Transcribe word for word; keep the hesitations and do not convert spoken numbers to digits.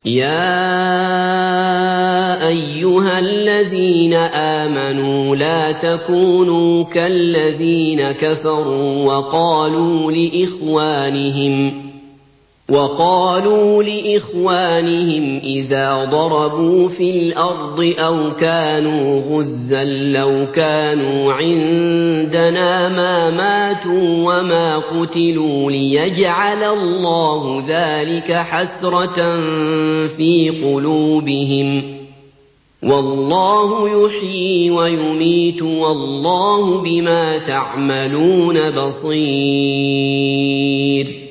يَا أَيُّهَا الَّذِينَ آمَنُوا لَا تَكُونُوا كَالَّذِينَ كَفَرُوا وَقَالُوا لِإِخْوَانِهِمْ وقالوا لإخوانهم إذا ضربوا في الأرض أو كانوا غزا لو كانوا عندنا ما ماتوا وما قتلوا ليجعل الله ذلك حسرة في قلوبهم والله يحيي ويميت والله بما تعملون بصير.